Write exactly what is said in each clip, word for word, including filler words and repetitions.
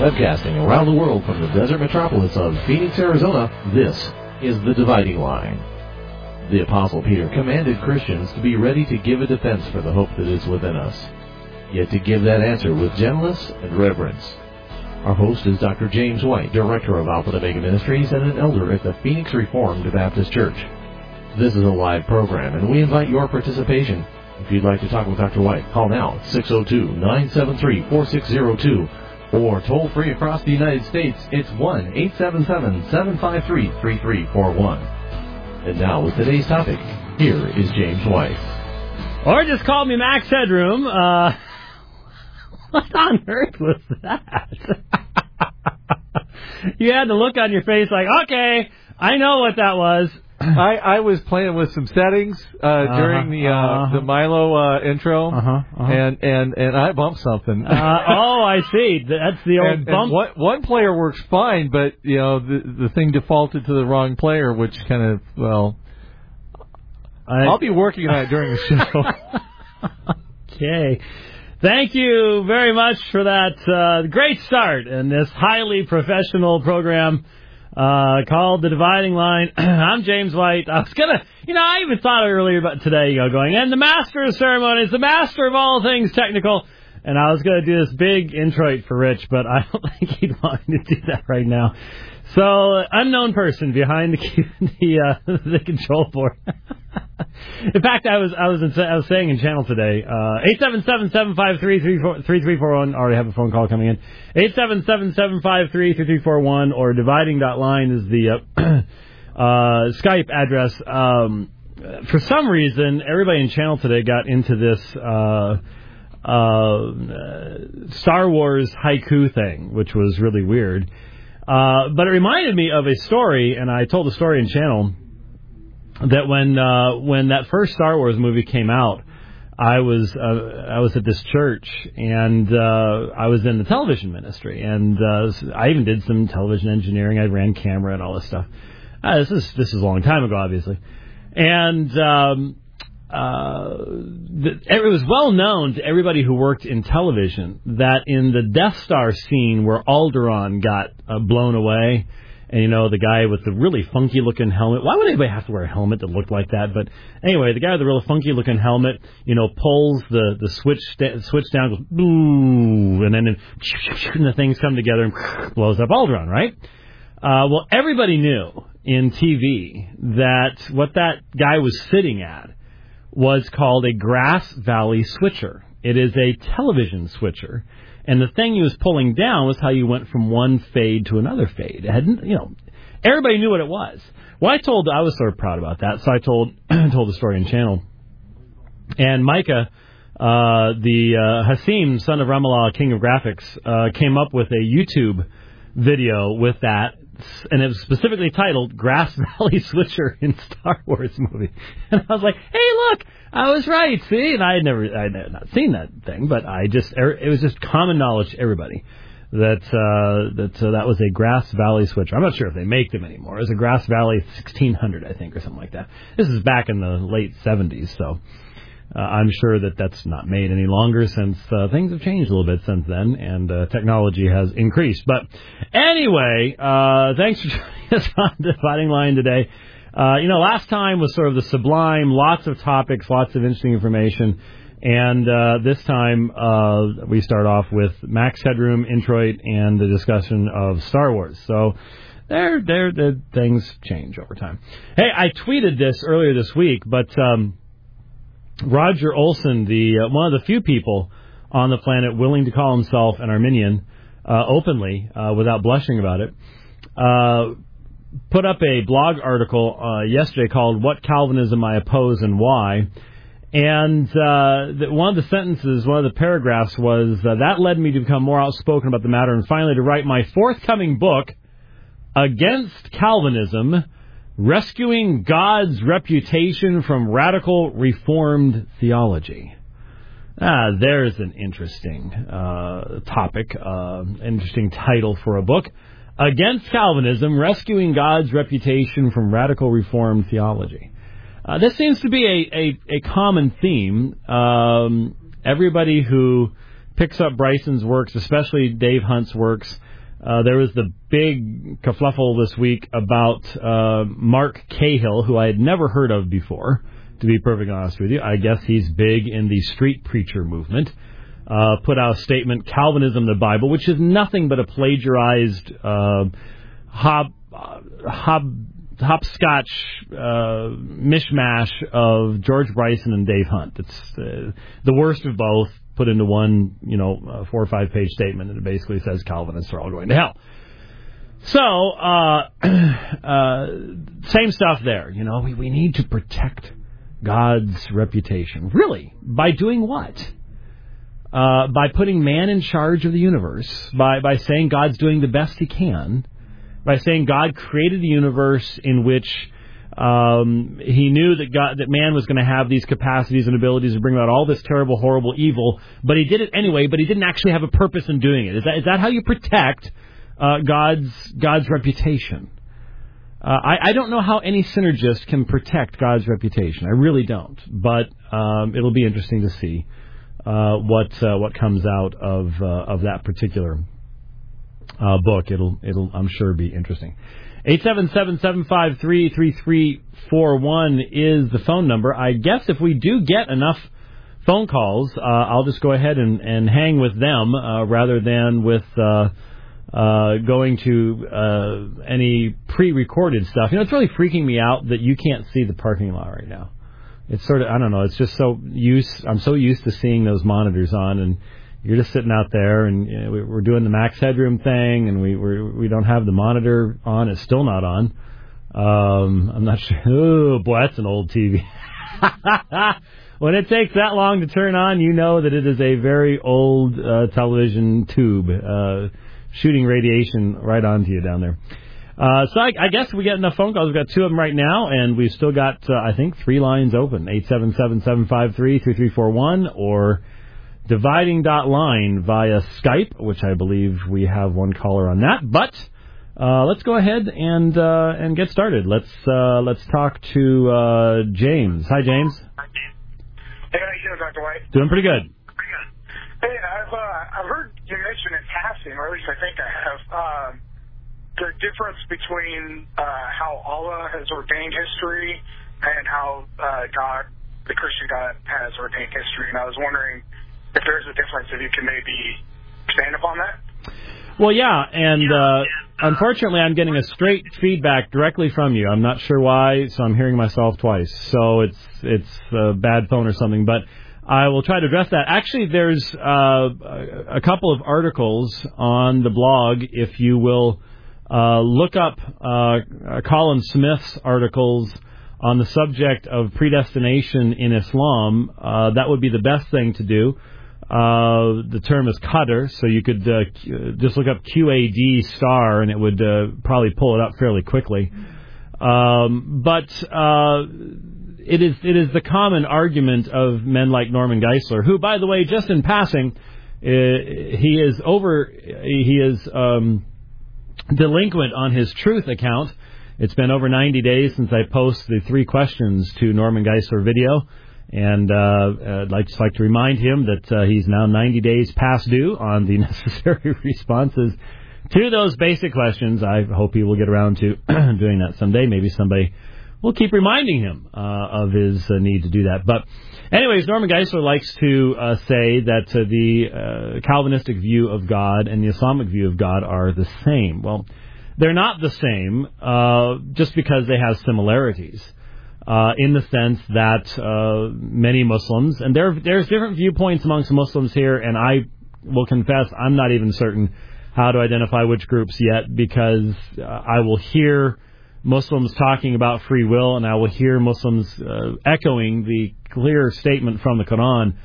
Webcasting around the world from the desert metropolis of Phoenix, Arizona, this is The Dividing Line. The Apostle Peter commanded Christians to be ready to give a defense for the hope that is within us, yet to give that answer with gentleness and reverence. Our host is Doctor James White, Director of Alpha and Omega Ministries and an elder at the Phoenix Reformed Baptist Church. This is a live program, and we invite your participation. If you'd like to talk with Doctor White, call now six oh two, nine seven three, four six oh two, or toll free across the United States, it's one eight seven seven, seven five three, three three four one. And now with today's topic, here is James White. Or just call me Max Headroom. Uh, what on earth was that? You had the look on your face like, okay, I know what that was. I, I was playing with some settings uh, uh-huh, during the uh, uh-huh. the Milo uh, intro, uh-huh, uh-huh. and and and I bumped something. uh, oh, I see. That's the old and, bump. And one, one player works fine, but you know the the thing defaulted to the wrong player, which kind of well. I, I'll be working on it during the show. Okay. Thank you very much for that uh, great start in this highly professional program. Uh, called The Dividing Line. I'm James White. I was gonna, you know, I even thought earlier about today, you know, going, and the master of ceremonies, the master of all things technical, and I was gonna do this big introit for Rich, but I don't think he'd want me to do that right now. So, unknown person behind the the, uh, the control board. In fact, I was I was in, I was saying in channel today, uh, eight seven seven, seven five three, three three four one. Already have a phone call coming in. eight seven seven, seven five three, three three four one or dividing dot line is the uh, uh, Skype address. Um, for some reason, everybody in channel today got into this uh, uh, Star Wars haiku thing, which was really weird. Uh, but it reminded me of a story, and I told the story in channel, that when uh, when that first Star Wars movie came out, I was uh, I was at this church, and uh, I was in the television ministry, and uh, I even did some television engineering. I ran camera and all this stuff. Uh, this is this is a long time ago, obviously, and um, uh, the, it was well known to everybody who worked in television that in the Death Star scene where Alderaan got uh, blown away. And, you know, the guy with the really funky-looking helmet. Why would anybody have to wear a helmet that looked like that? But anyway, the guy with the really funky-looking helmet, you know, pulls the, the switch st- switch down, goes, boo, and then and the things come together and blows up Alderaan, right? Uh, well, everybody knew in T V that what that guy was sitting at was called a Grass Valley switcher. It is a television switcher. And the thing he was pulling down was how you went from one fade to another fade. It hadn't, you know, everybody knew what it was. Well, I told, I was sort of proud about that, so I told told the story in channel. And Micah, uh, the uh, Hasim, son of Ramallah, king of graphics, uh, came up with a YouTube video with that, and it was specifically titled Grass Valley Switcher in Star Wars movie. And I was like, hey, look, I was right, see? And I had never, I had not seen that thing, but I just, it was just common knowledge to everybody that uh, that uh, that was a Grass Valley switcher. I'm not sure if they make them anymore. It was a Grass Valley sixteen hundred, I think, or something like that. This is back in the late seventies, so uh, I'm sure that that's not made any longer since uh, things have changed a little bit since then, and uh, technology has increased. But anyway, uh, thanks for joining us on the Dividing Line today. Uh, you know, last time was sort of the sublime, lots of topics, lots of interesting information. And uh, this time uh, we start off with Max Headroom, Introit, and the discussion of Star Wars. So there, there, there, things change over time. Hey, I tweeted this earlier this week, but um, Roger Olson, the uh, one of the few people on the planet willing to call himself an Arminian uh, openly, uh, without blushing about it, uh, put up a blog article uh, yesterday called What Calvinism I Oppose and Why. And uh, the, one of the sentences, one of the paragraphs was, uh, that led me to become more outspoken about the matter and finally to write my forthcoming book, Against Calvinism, Rescuing God's Reputation from Radical Reformed Theology. Ah, there's an interesting uh, topic, uh, interesting title for a book. Against Calvinism, Rescuing God's Reputation from Radical Reformed Theology. Uh, this seems to be a, a, a common theme. Um, everybody who picks up Bryson's works, especially Dave Hunt's works, Uh, there was the big kerfluffle this week about uh, Mark Cahill, who I had never heard of before, to be perfectly honest with you. I guess he's big in the street preacher movement. Uh, put out a statement, Calvinism, the Bible, which is nothing but a plagiarized uh, hob, uh, hob, hopscotch uh, mishmash of George Bryson and Dave Hunt. It's uh, the worst of both, put into one, you know, uh, four or five page statement, and it basically says Calvinists are all going to hell. So, uh, uh, same stuff there. You know, we, we need to protect God's reputation. Really? By doing what? Uh, by putting man in charge of the universe, by, by saying God's doing the best he can, by saying God created a universe in which Um, he knew that God, that man was going to have these capacities and abilities to bring about all this terrible, horrible evil, but he did it anyway, but he didn't actually have a purpose in doing it. Is that, is that how you protect uh, God's God's reputation? Uh, I, I don't know how any synergist can protect God's reputation. I really don't. But um, it'll be interesting to see uh, what uh, what comes out of uh, of that particular uh, book. It'll it'll I'm sure be interesting. eight seven seven, seven five three, three three four one is the phone number. I guess if we do get enough phone calls, uh, I'll just go ahead and, and hang with them uh, rather than with uh, uh, going to uh, any pre-recorded stuff. You know, it's really freaking me out that you can't see the parking lot right now. It's sort of, I don't know, it's just so used, I'm so used to seeing those monitors on, and you're just sitting out there, and you know, we're doing the max headroom thing, and we we're, we don't have the monitor on. It's still not on. Um, I'm not sure. Oh, boy, that's an old T V. When it takes that long to turn on, you know that it is a very old uh, television tube uh, shooting radiation right onto you down there. Uh, so I, I guess we get enough phone calls. We've got two of them right now, and we've still got, uh, I think, three lines open. eight seven seven, seven five three, three three four one or dividing dot line via Skype, which I believe we have one caller on that. But uh, let's go ahead and uh, and get started. Let's uh, let's talk to uh, James. Hi, James. Hey, how you doing, Doctor White? Doing pretty good. Pretty good. Hey, I've uh, I've heard you mention in passing, or at least I think I have, um, the difference between uh, how Allah has ordained history and how uh, God, the Christian God, has ordained history. And I was wondering if there's a difference, if you can maybe expand upon that. Well, yeah, and uh, unfortunately I'm getting a straight feedback directly from you. I'm not sure why, so I'm hearing myself twice. So it's it's a bad phone or something, but I will try to address that. Actually, there's uh, a couple of articles on the blog. If you will uh, look up uh, Colin Smith's articles on the subject of predestination in Islam, uh, that would be the best thing to do. Uh, the term is qadr, so you could uh, just look up Q A D star, and it would uh, probably pull it up fairly quickly. Um, but uh, it is it is the common argument of men like Norman Geisler, who, by the way, just in passing, uh, he is over he is um, delinquent on his Truth account. It's been over ninety days since I posted the three questions to Norman Geisler video. And uh, I'd like, just like to remind him that uh, he's now ninety days past due on the necessary responses to those basic questions. I hope he will get around to doing that someday. Maybe somebody will keep reminding him uh, of his uh, need to do that. But anyways, Norman Geisler likes to uh, say that uh, the uh, Calvinistic view of God and the Islamic view of God are the same. Well, they're not the same uh, just because they have similarities. Uh, in the sense that uh, many Muslims, and there there's different viewpoints amongst Muslims here, and I will confess I'm not even certain how to identify which groups yet, because uh, I will hear Muslims talking about free will, and I will hear Muslims uh, echoing the clear statement from the Quran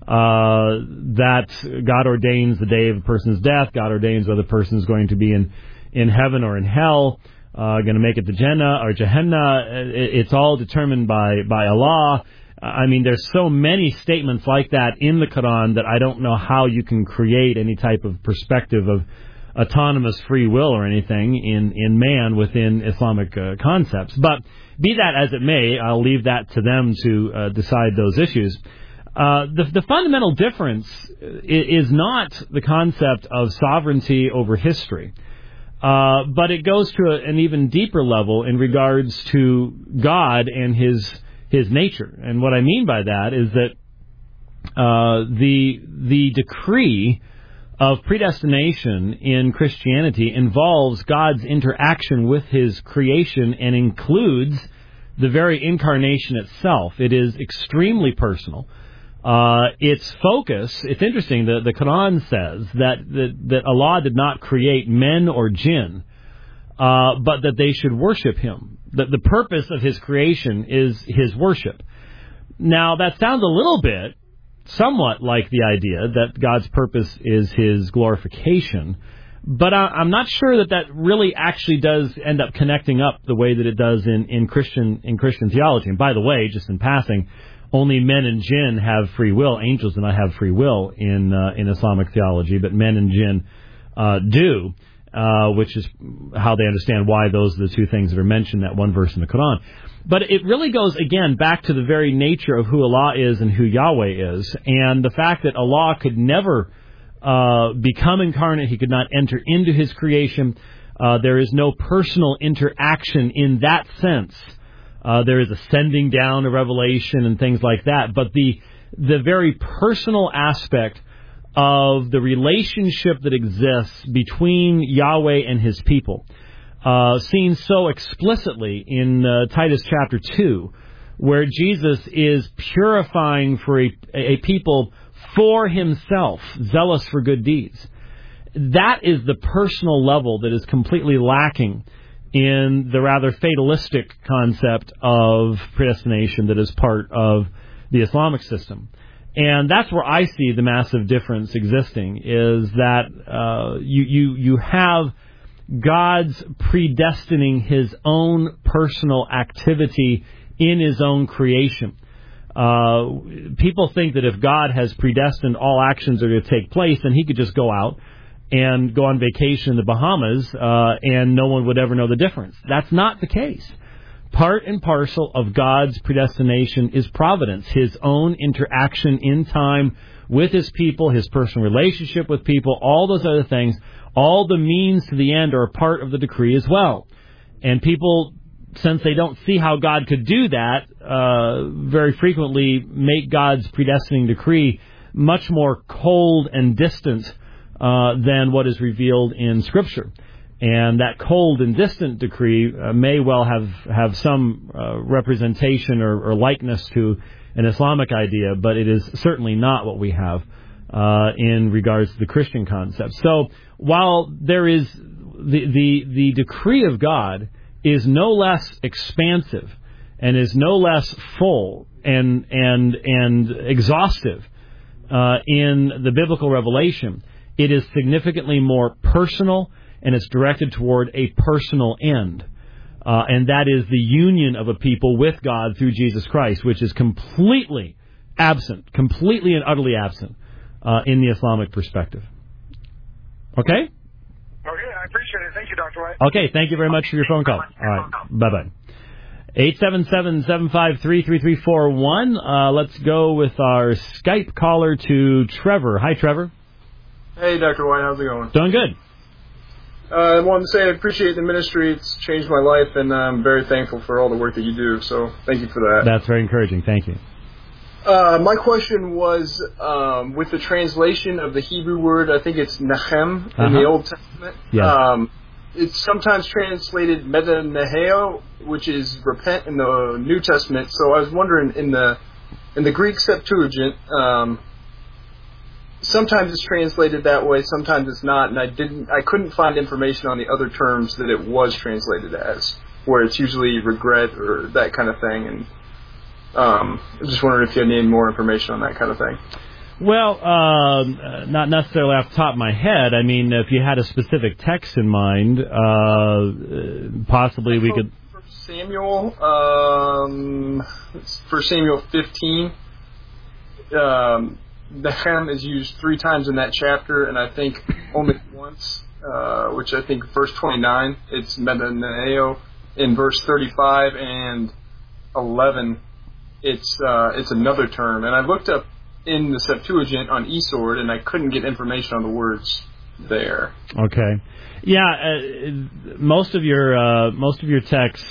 uh, that God ordains the day of a person's death, God ordains whether the person is going to be in, in heaven or in hell, Uh, going to make it to Jannah or Jahannam. It's all determined by, by Allah. I mean, there's so many statements like that in the Quran that I don't know how you can create any type of perspective of autonomous free will or anything in, in man within Islamic uh, concepts. But be that as it may, I'll leave that to them to uh, decide those issues. Uh, the, the fundamental difference is not the concept of sovereignty over history. Uh, but it goes to a, an even deeper level in regards to God and His His nature. And what I mean by that is that uh, the the decree of predestination in Christianity involves God's interaction with His creation and includes the very incarnation itself. It is extremely personal. Uh, its focus, it's interesting, the, the Quran says that, that, that Allah did not create men or jinn, uh, but that they should worship Him. That the purpose of His creation is His worship. Now, that sounds a little bit, somewhat like the idea that God's purpose is His glorification, but I, I'm not sure that that really actually does end up connecting up the way that it does in, in Christian in Christian theology. And by the way, just in passing, only men and jinn have free will. Angels do not have free will in uh, in Islamic theology, but men and jinn uh, do, uh, which is how they understand why those are the two things that are mentioned in that one verse in the Quran. But it really goes, again, back to the very nature of who Allah is and who Yahweh is, and the fact that Allah could never uh, become incarnate. He could not enter into His creation. Uh, there is no personal interaction in that sense. Uh, there is ascending down of revelation and things like that. But the the very personal aspect of the relationship that exists between Yahweh and His people, uh, seen so explicitly in uh, Titus chapter two, where Jesus is purifying for a, a people for Himself, zealous for good deeds. That is the personal level that is completely lacking in the rather fatalistic concept of predestination that is part of the Islamic system. And that's where I see the massive difference existing, is that uh, you, you, you have God's predestining His own personal activity in His own creation. Uh, people think that if God has predestined all actions are going to take place, then He could just go out and go on vacation in the Bahamas, uh, and no one would ever know the difference. That's not the case. Part and parcel of God's predestination is providence, His own interaction in time with His people, His personal relationship with people, all those other things. All the means to the end are a part of the decree as well. And people, since they don't see how God could do that, uh, very frequently make God's predestining decree much more cold and distant Uh, than what is revealed in Scripture. And that cold and distant decree uh, may well have, have some uh, representation or, or likeness to an Islamic idea, but it is certainly not what we have uh, in regards to the Christian concept. So while there is the, the, the decree of God is no less expansive and is no less full and, and, and exhaustive uh, in the biblical revelation, it is significantly more personal, and it's directed toward a personal end. Uh, and that is the union of a people with God through Jesus Christ, which is completely absent, completely and utterly absent uh, in the Islamic perspective. Okay? Okay, I appreciate it. Thank you, Doctor White. Okay, thank you very much for your phone call. All right, bye-bye. eight seven seven, seven five three, three three four one. Uh, let's go with our Skype caller to Trevor. Hi, Trevor. Hey, Doctor White, how's it going? Doing good. Uh, I wanted to say I appreciate the ministry. It's changed my life, and I'm very thankful for all the work that you do, so thank you for that. That's very encouraging. Thank you. Uh, my question was, um, with the translation of the Hebrew word, I think it's Nahem in uh-huh. the Old Testament. Yeah. Um, it's sometimes translated metaneheo, which is repent in the New Testament. So I was wondering, in the in the Greek Septuagint, um, sometimes it's translated that way, sometimes it's not, and I didn't, I couldn't find information on the other terms that it was translated as, where it's usually regret or that kind of thing. And um, I just wondered if you had any more information on that kind of thing. Well, um, not necessarily off the top of my head. I mean, if you had a specific text in mind, uh, possibly we could. For Samuel, um, for Samuel fifteen. Um, Nechem is used three times in that chapter, and I think only once, uh, which I think verse twenty-nine, it's metaneo. In verse thirty-five and eleven, it's uh, it's another term. And I looked up in the Septuagint on eSword, and I couldn't get information on the words there. Okay. Yeah, uh, most of your uh, most of your texts,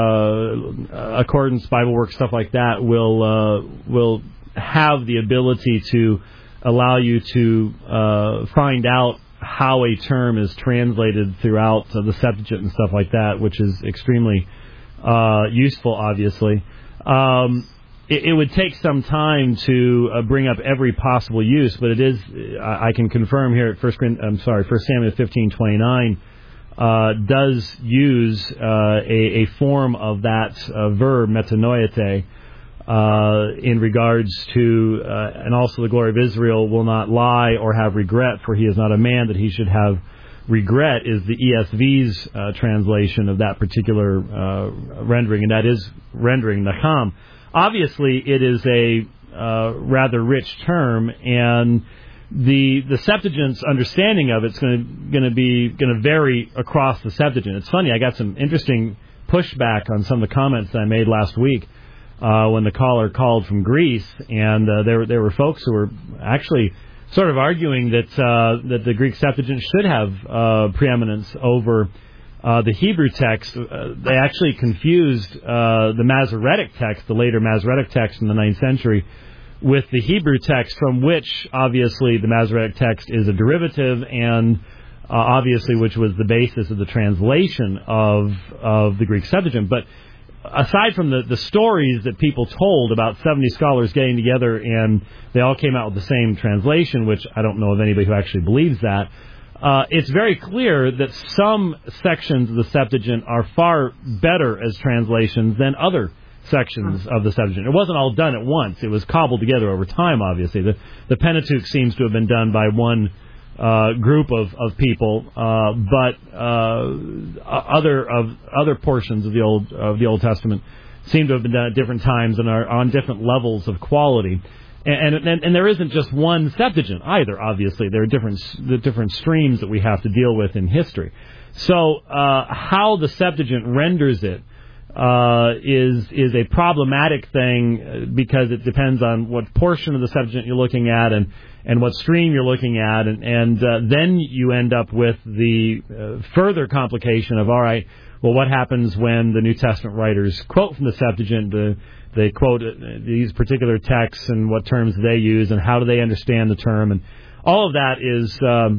uh, accordance, Bible work, stuff like that, will uh, will have the ability to allow you to uh, find out how a term is translated throughout uh, the Septuagint and stuff like that, which is extremely uh, useful, obviously. Um, it, it would take some time to uh, bring up every possible use, but it is, I, I can confirm here at First I'm sorry, First Samuel fifteen twenty-nine uh, does use uh, a, a form of that uh, verb, metanoete, Uh, in regards to, uh, and also the glory of Israel will not lie or have regret, for he is not a man that he should have regret, is the E S V's uh, translation of that particular uh, rendering, and that is rendering Nacham. Obviously, it is a uh, rather rich term, and the the Septuagint's understanding of it's going to be going to vary across the Septuagint. It's funny, I got some interesting pushback on some of the comments that I made last week. Uh, when the caller called from Greece, and uh, there, there were folks who were actually sort of arguing that uh, that the Greek Septuagint should have uh, preeminence over uh, the Hebrew text. Uh, they actually confused uh, the Masoretic text, the later Masoretic text in the ninth century, with the Hebrew text, from which obviously the Masoretic text is a derivative, and uh, obviously which was the basis of the translation of of the Greek Septuagint. But aside from the, the stories that people told about seventy scholars getting together and they all came out with the same translation, which I don't know of anybody who actually believes that, uh, it's very clear that some sections of the Septuagint are far better as translations than other sections of the Septuagint. It wasn't all done at once. It was cobbled together over time, obviously. The, the Pentateuch seems to have been done by one Uh, group of, of people, uh, but uh, other of other portions of the old of the Old Testament seem to have been done at different times and are on different levels of quality. And and, and there isn't just one Septuagint either. Obviously, there are different the different streams that we have to deal with in history. So uh, how the Septuagint renders it uh, is is a problematic thing because it depends on what portion of the Septuagint you're looking at and. and what stream you're looking at, and, and uh, then you end up with the uh, further complication of, all right, well, what happens when the New Testament writers quote from the Septuagint, the, they quote these particular texts, and what terms do they use, and how do they understand the term, and all of that is um,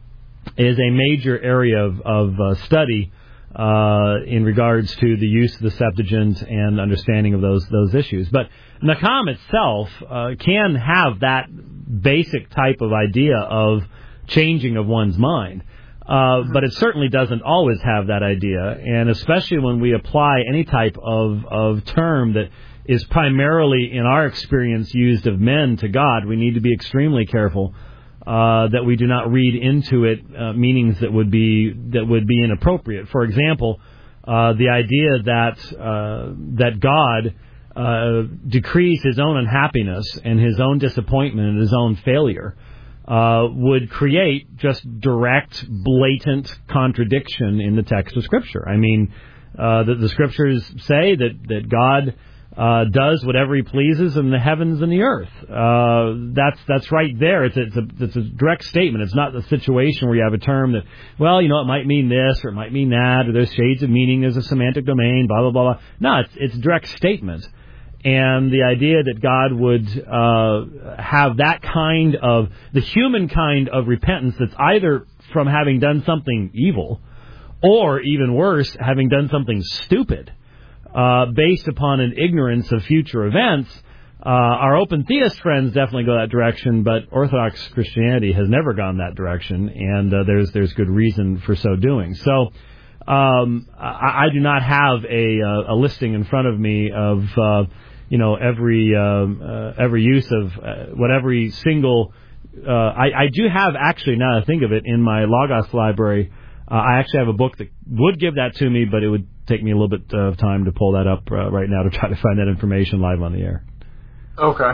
is a major area of, of uh, study uh, in regards to the use of the Septuagint and understanding of those those issues. But Nacham itself uh, can have that basic type of idea of changing of one's mind. Uh, but it certainly doesn't always have that idea, and especially when we apply any type of, of term that is primarily, in our experience, used of men to God, we need to be extremely careful uh, that we do not read into it uh, meanings that would be that would be inappropriate. For example, uh, the idea that uh, that God Uh, decrees his own unhappiness and his own disappointment and his own failure uh, would create just direct, blatant contradiction in the text of Scripture. I mean, uh, the, the Scriptures say that, that God uh, does whatever he pleases in the heavens and the earth. Uh, that's that's right there. It's a, it's, a, it's a direct statement. It's not the situation where you have a term that, well, you know, it might mean this or it might mean that, or there's shades of meaning, there's a semantic domain, blah, blah, blah, blah. No, it's, it's a direct statement. And the idea that God would uh, have that kind of, the human kind of repentance that's either from having done something evil or, even worse, having done something stupid uh, based upon an ignorance of future events. Uh, our open theist friends definitely go that direction, but Orthodox Christianity has never gone that direction, and uh, there's there's good reason for so doing. So um, I, I do not have a, a listing in front of me of uh, you know, every um, uh, every use of uh, what every single. Uh, I, I do have actually, now that I think of it, in my Logos library, uh, I actually have a book that would give that to me, but it would take me a little bit of time to pull that up uh, right now to try to find that information live on the air. Okay.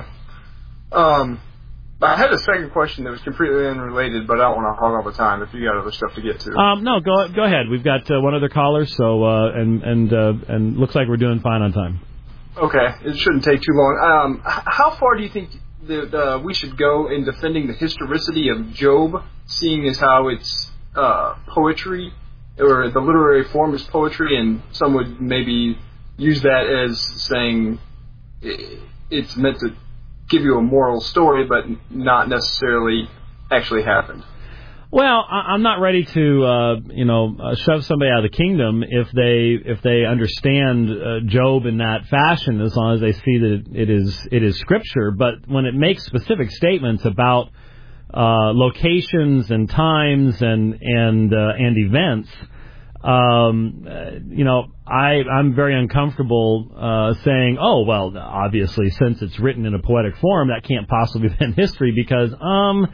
Um, I had a second question that was completely unrelated, but I don't want to hog all the time if you got other stuff to get to. Um, no, go go ahead. We've got uh, one other caller, so uh, and and uh, and looks like we're doing fine on time. Okay, it shouldn't take too long. Um, how far do you think that uh, we should go in defending the historicity of Job, seeing as how it's uh, poetry, or the literary form is poetry, and some would maybe use that as saying it's meant to give you a moral story, but not necessarily actually happened. Well, I'm not ready to, uh, you know, uh, shove somebody out of the kingdom if they if they understand uh, Job in that fashion, as long as they see that it is it is scripture. But when it makes specific statements about uh, locations and times and and uh, and events, um, uh, you know, I I'm very uncomfortable uh, saying, oh well, obviously since it's written in a poetic form, that can't possibly be in history because um.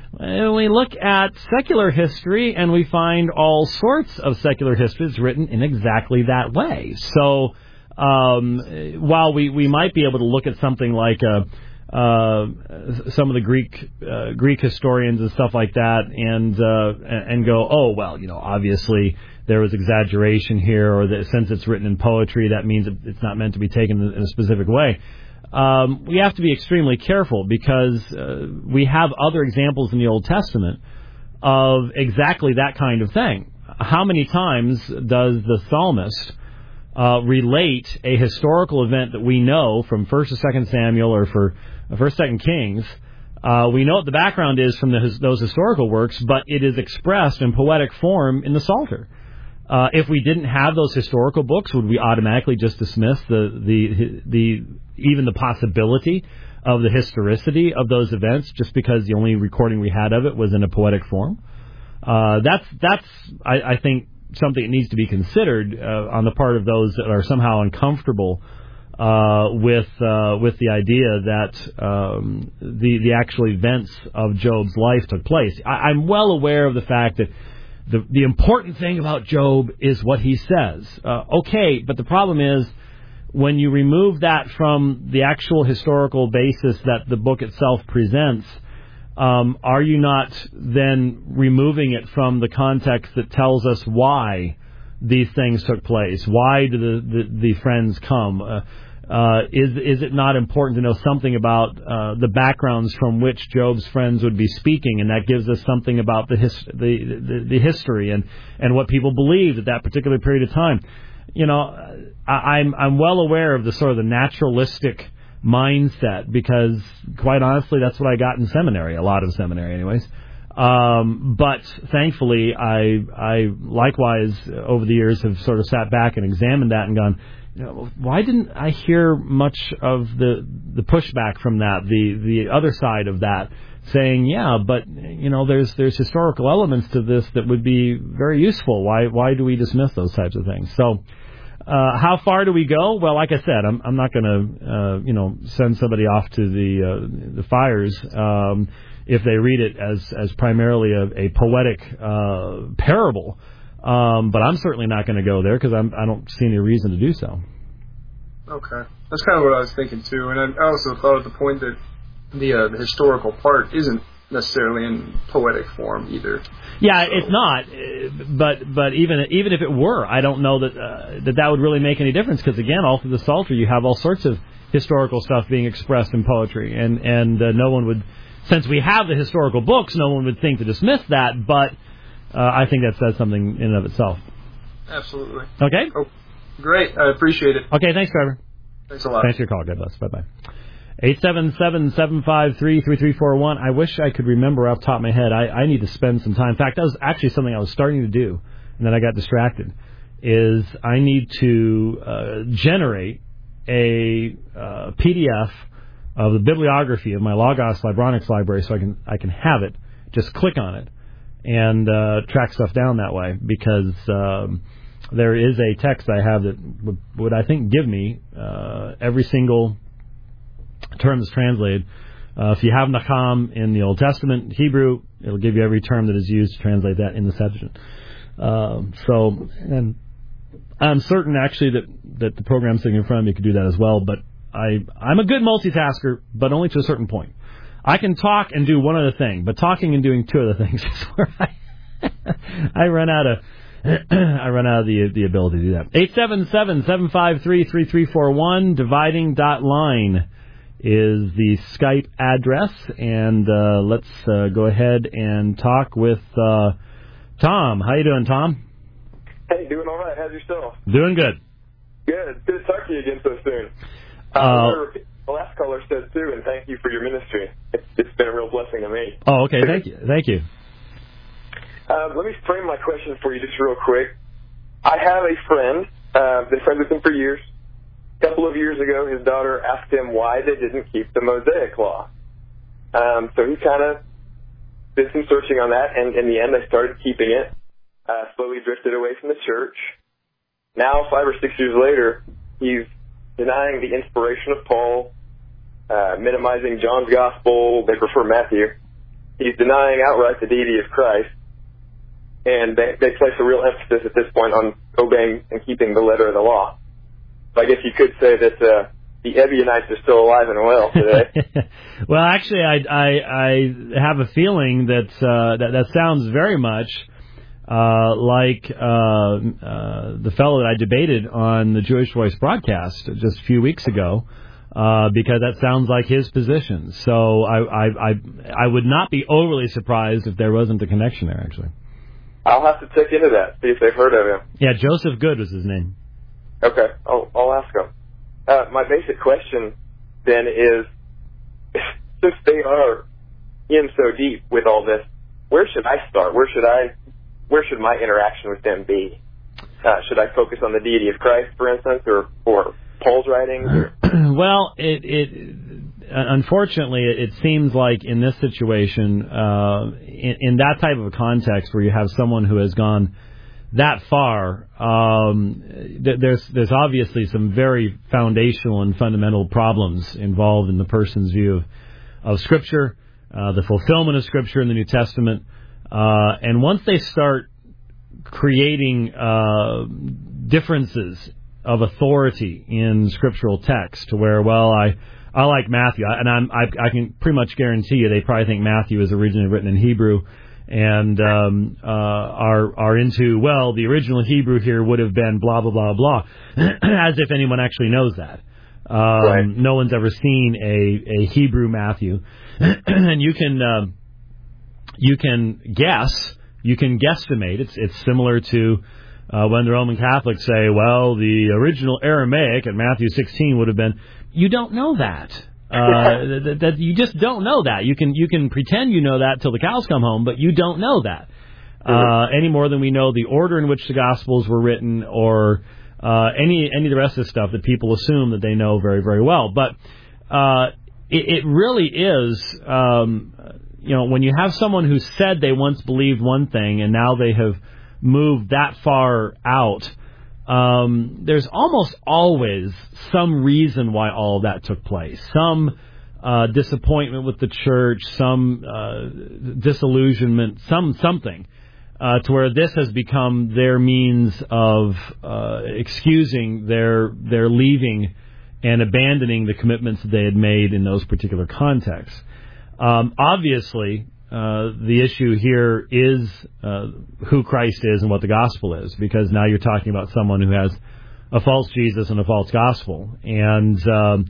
we look at secular history and we find all sorts of secular histories written in exactly that way. So um, while we, we might be able to look at something like a, uh, some of the Greek uh, Greek historians and stuff like that and uh, and go, oh, well, you know, obviously there was exaggeration here, or that since it's written in poetry, that means it's not meant to be taken in a specific way. Um, we have to be extremely careful because uh, we have other examples in the Old Testament of exactly that kind of thing. How many times does the psalmist uh, relate a historical event that we know from First or Second Samuel or for First, Second Kings? Uh, we know what the background is from the, those historical works, but it is expressed in poetic form in the Psalter. Uh, if we didn't have those historical books, would we automatically just dismiss the, the the even the possibility of the historicity of those events just because the only recording we had of it was in a poetic form? Uh, that's that's I, I think something that needs to be considered uh, on the part of those that are somehow uncomfortable uh, with uh, with the idea that um, the the actual events of Job's life took place. I, I'm well aware of the fact that The, the important thing about Job is what he says. Uh, okay, but the problem is when you remove that from the actual historical basis that the book itself presents, um, are you not then removing it from the context that tells us why these things took place? Why do the, the, the friends come? Uh, Uh, is is it not important to know something about uh, the backgrounds from which Job's friends would be speaking, and that gives us something about the his, the, the the history and, and what people believed at that particular period of time? You know, I, I'm I'm well aware of the sort of the naturalistic mindset because, quite honestly, that's what I got in seminary, a lot of seminary, anyways. Um, but thankfully, I I likewise over the years have sort of sat back and examined that and gone, you know, why didn't I hear much of the the pushback from that, the the other side of that, saying, yeah, but you know, there's there's historical elements to this that would be very useful. Why why do we dismiss those types of things? So, uh, how far do we go? Well, like I said, I'm I'm not going to uh, you know send somebody off to the uh, the fires um, if they read it as as primarily a, a poetic uh, parable. Um, but I'm certainly not going to go there because I don't see any reason to do so. Okay. That's kind of what I was thinking, too. And I also thought at the point that the, uh, the historical part isn't necessarily in poetic form either. Yeah, so. It's not. But but even even if it were, I don't know that uh, that, that would really make any difference because, again, all through the Psalter, you have all sorts of historical stuff being expressed in poetry. And, and uh, no one would, since we have the historical books, no one would think to dismiss that, but Uh, I think that says something in and of itself. Absolutely. Okay? Oh, great. I appreciate it. Okay, thanks, Trevor. Thanks a lot. Thanks for your call. God bless. Bye-bye. eight seven seven, seven five three, three three four one. I wish I could remember off the top of my head. I, I need to spend some time. In fact, that was actually something I was starting to do, and then I got distracted, is I need to uh, generate a uh, P D F of the bibliography of my Logos Libronics library so I can I can have it. Just click on it and uh, track stuff down that way, because um, there is a text I have that would, would I think, give me uh, every single term that's translated. Uh, if you have Nacham in the Old Testament, Hebrew, it'll give you every term that is used to translate that in the Septuagint. Uh, so, and I'm certain, actually, that, that the program sitting in front of me could do that as well, but I, I'm a good multitasker, but only to a certain point. I can talk and do one other thing, but talking and doing two other things is where I, I run out of I run out of the the ability to do that. eight seven seven, seven five three, three three four one, dividing dot line is the Skype address. And uh, let's uh, go ahead and talk with uh, Tom. How you doing, Tom? Hey, doing all right. How's yourself? Doing good. Good. Good to talk to you again so soon. Uh, uh, the last caller said, too, and thank you for your ministry. It's, it's been a real blessing to me. Oh, okay. Thank you. Thank you. Uh, let me frame my question for you just real quick. I have a friend. Uh, been friends with him for years. A couple of years ago, his daughter asked him why they didn't keep the Mosaic Law. Um, so he kind of did some searching on that, and in the end, they started keeping it. Uh, slowly drifted away from the church. Now, five or six years later, he's denying the inspiration of Paul, uh, minimizing John's Gospel. They prefer Matthew. He's denying outright the deity of Christ. And they, they place a real emphasis at this point on obeying and keeping the letter of the law. So I guess you could say that uh, the Ebionites are still alive and well today. Well, actually, I, I, I have a feeling that, uh, that that sounds very much uh, like uh, uh, the fellow that I debated on the Jewish Voice broadcast just a few weeks ago, uh, because that sounds like his position. So I, I, I, I would not be overly surprised if there wasn't a connection there, actually. I'll have to check into that, see if they've heard of him. Yeah, Joseph Good was his name. Okay, I'll, I'll ask him. Uh, my basic question then is, since they are in so deep with all this, where should I start? Where should I, where should my interaction with them be? Uh, should I focus on the deity of Christ, for instance, or, or Paul's writings? Or? Well, it, it unfortunately, it seems like in this situation, uh, in, in that type of a context where you have someone who has gone that far, um, th- there's there's obviously some very foundational and fundamental problems involved in the person's view of, of Scripture, uh, the fulfillment of Scripture in the New Testament, uh, and once they start creating uh, differences of authority in scriptural text, to where, well, I I like Matthew, and I'm, I, I can pretty much guarantee you they probably think Matthew is originally written in Hebrew, and um, uh, are are into, well, the original Hebrew here would have been blah, blah, blah, blah, as if anyone actually knows that. Um, right. No one's ever seen a, a Hebrew Matthew. And you can uh, you can guess, you can guesstimate. It's, it's similar to uh, when the Roman Catholics say, well, the original Aramaic at Matthew sixteen would have been... You don't know that. Uh, that, that you just don't know that. You can you can pretend you know that till the cows come home, but you don't know that uh, any more than we know the order in which the Gospels were written, or uh, any any of the rest of the stuff that people assume that they know very, very well. But uh, it, it really is, um, you know, when you have someone who said they once believed one thing and now they have moved that far out. Um, there's almost always some reason why all of that took place. Some uh, disappointment with the church, some uh, disillusionment, some something, uh, to where this has become their means of uh, excusing their their leaving and abandoning the commitments that they had made in those particular contexts. Um, obviously, Uh, the issue here is uh, who Christ is and what the gospel is, because now you're talking about someone who has a false Jesus and a false gospel. And um,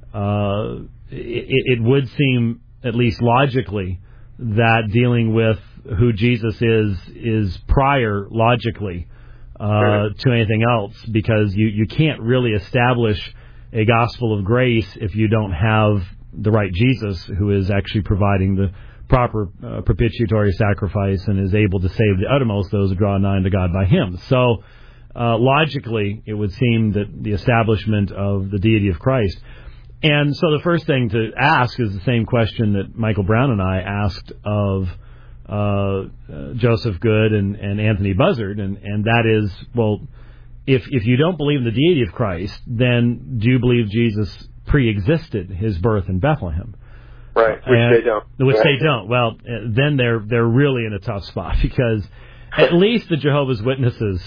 uh, it, it would seem, at least logically, that dealing with who Jesus is is prior, logically, uh, to anything else, because you, you can't really establish a gospel of grace if you don't have the right Jesus who is actually providing the proper uh, propitiatory sacrifice and is able to save the uttermost those who draw nigh to God by him. So uh, logically, it would seem that the establishment of the deity of Christ. And so the first thing to ask is the same question that Michael Brown and I asked of uh, uh, Joseph Good and, and Anthony Buzzard, and, and that is, well, if if you don't believe in the deity of Christ, then do you believe Jesus pre-existed his birth in Bethlehem? Right, which and, they don't. Which right. they don't. Well, then they're they're really in a tough spot, because at least the Jehovah's Witnesses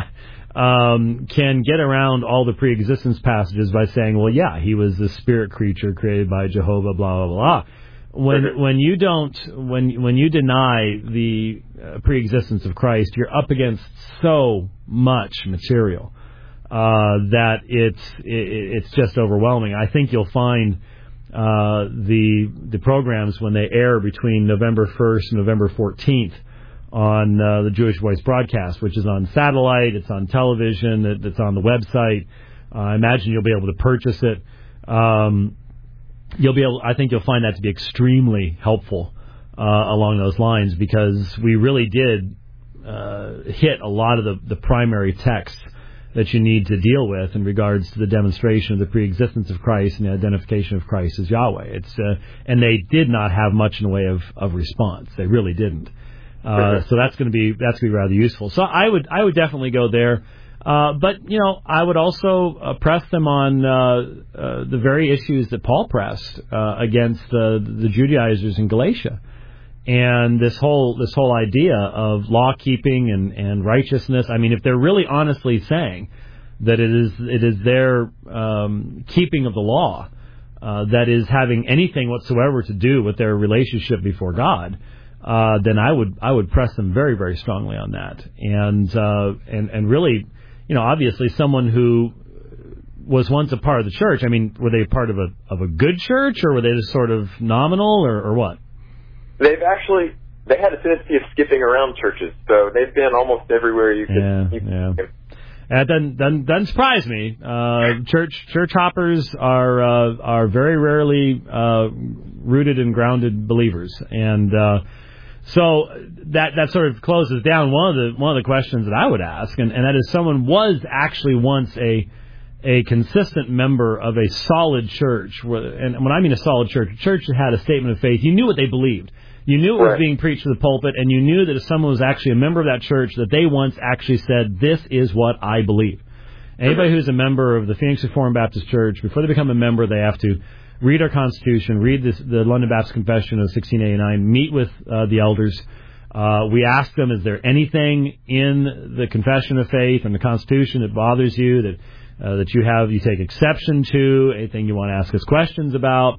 um, can get around all the pre-existence passages by saying, well, yeah, he was the spirit creature created by Jehovah, blah, blah, blah. When mm-hmm. when you don't, when when you deny the uh, pre-existence of Christ, you're up against so much material uh, that it's it, it's just overwhelming. I think you'll find uh, the the programs when they air between November first and November fourteenth on uh, the Jewish Voice broadcast, which is on satellite, it's on television, it, it's on the website. Uh, I imagine you'll be able to purchase it. Um, you'll be able. I think you'll find that to be extremely helpful uh, along those lines, because we really did uh, hit a lot of the, the primary texts that you need to deal with in regards to the demonstration of the preexistence of Christ and the identification of Christ as Yahweh. It's uh, and they did not have much in the way of, of response. They really didn't. Uh, so that's going to be that's going to be rather useful. So I would I would definitely go there. Uh, but you know, I would also uh, press them on uh, uh, the very issues that Paul pressed uh, against uh, the Judaizers in Galatia, and this whole this whole idea of law keeping and, and righteousness. I mean, if they're really honestly saying that it is it is their um, keeping of the law uh, that is having anything whatsoever to do with their relationship before God, uh, then I would I would press them very very strongly on that, and uh, and and really. You know, obviously, someone who was once a part of the church. I mean, were they part of a of a good church, or were they just sort of nominal, or, or what? They've actually they had a tendency of skipping around churches, so they've been almost everywhere you could. Yeah, you yeah. could. That doesn't, doesn't doesn't surprise me. Uh, church church hoppers are uh, are very rarely uh, rooted and grounded believers, and. Uh, So that that sort of closes down one of the one of the questions that I would ask, and, and that is, someone was actually once a a consistent member of a solid church, and when I mean a solid church, a church that had a statement of faith. You knew what they believed. You knew it was right. being preached to the pulpit, and you knew that if someone was actually a member of that church, that they once actually said, "This is what I believe." Anybody who's a member of the Phoenix Reformed Baptist Church, before they become a member, they have to read our Constitution, read this, the London Baptist Confession of sixteen eighty-nine, meet with uh, the elders. Uh, we ask them, is there anything in the Confession of Faith and the Constitution that bothers you, that uh, that you have, you take exception to, anything you want to ask us questions about?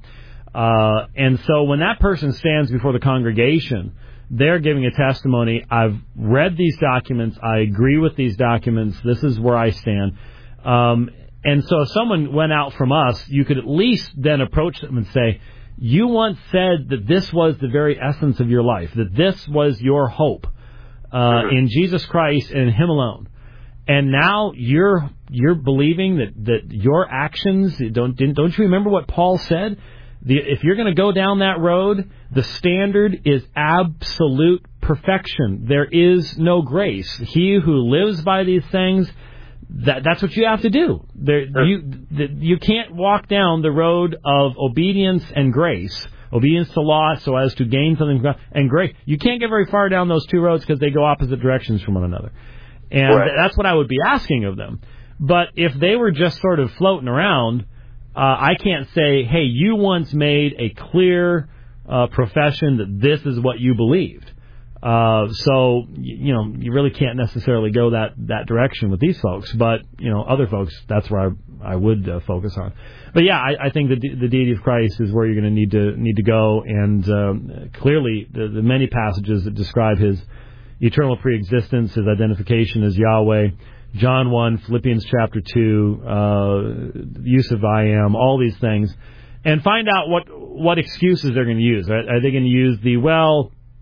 Uh, and so when that person stands before the congregation, they're giving a testimony. I've read these documents. I agree with these documents. This is where I stand. Um, And so if someone went out from us, you could at least then approach them and say, you once said that this was the very essence of your life, that this was your hope uh, in Jesus Christ and Him alone. And now you're you're believing that, that your actions, don't don't you remember what Paul said? The, if you're going to go down that road, the standard is absolute perfection. There is no grace. He who lives by these things, That, that's what you have to do. There, you the, you can't walk down the road of obedience and grace, obedience to law so as to gain something from God, and grace. You can't get very far down those two roads because they go opposite directions from one another. And right. that's what I would be asking of them. But if they were just sort of floating around, uh, I can't say, hey, you once made a clear uh, profession that this is what you believed. Uh, so, you know, you really can't necessarily go that, that direction with these folks. But, you know, other folks, that's where I, I would uh, focus on. But, yeah, I, I think the, the deity of Christ is where you're going to need to need to go. And um, clearly, the, the many passages that describe His eternal preexistence, His identification as Yahweh, John one, Philippians chapter two, uh, use of I am, all these things. And find out what, what excuses they're going to use. Are, are they going to use the, well...